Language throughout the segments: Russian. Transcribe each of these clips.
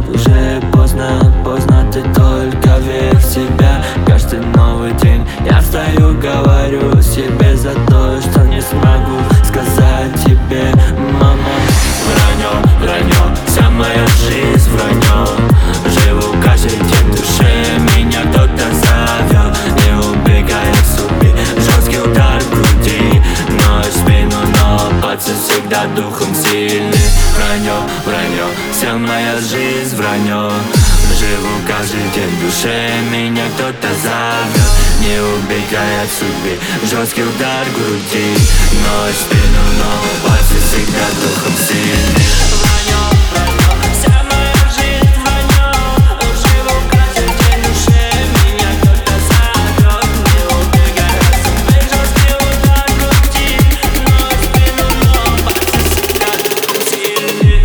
уже поздно, поздно, ты только верь в себя. Каждый новый день я встаю, говорю себе за то, что не смогу сказать тебе, мама. Вранье, вранье, вся моя жизнь вранье. Живу каждый день в душе, меня кто-то зовет. Не убегая в судьбе, жесткий удар в груди, нож в спину, но пацан всегда духом сильный. Вранье, вранье, вся моя жизнь вранье. Живу каждый день в душе, меня кто-то зовет. Не убегая в судьбе, жесткий удар в груди, нож в спину, но пацан всегда духом сильный. Вранье, вранье, вся моя жизнь вранье. Живу каждый день в душе, меня кто-то зовет. Не убегая в судьбе, жесткий удар в груди, нож в спину, но пацан всегда духом сильный.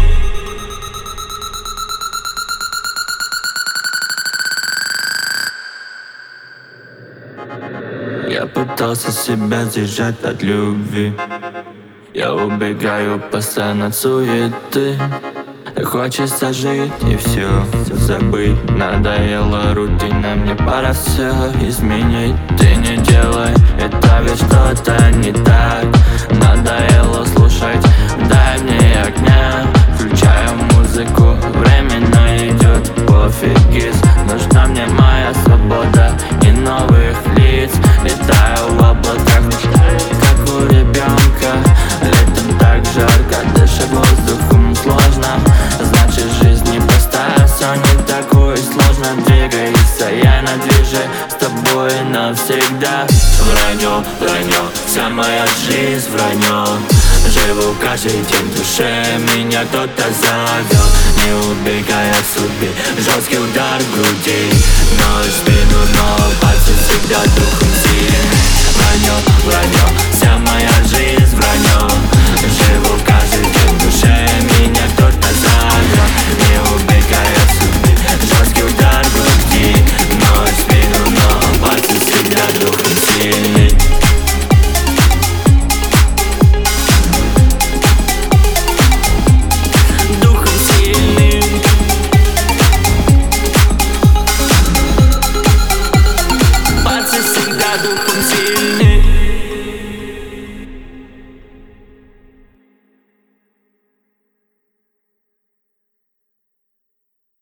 Я пытался себя сдержать от любви. Я убегаю постоянно от суеты. Хочется жить и все забыть. Надоела рутина, мне пора все изменить. Ты не делай это, ведь что-то не так. Надоело слушать, дай мне огня. Включаю музыку, временно идет пофигиз. Нужна мне моя свобода и новых лиц. Летаю в облаках, как у ребенка. Летом так жарко, дышать воздухом сложно. Значит, жизнь непростая, все не такое сложно. Двигайся, я на движе с тобой навсегда. Вранье, вранье, вся моя жизнь вранье. Живу каждый день в душе, меня кто-то зовет. Не убегая в судьбе, жесткий удар в груди, нож в спину, но пальцы всегда духом сильный. Вранье, вранье, вся моя жизнь вранье.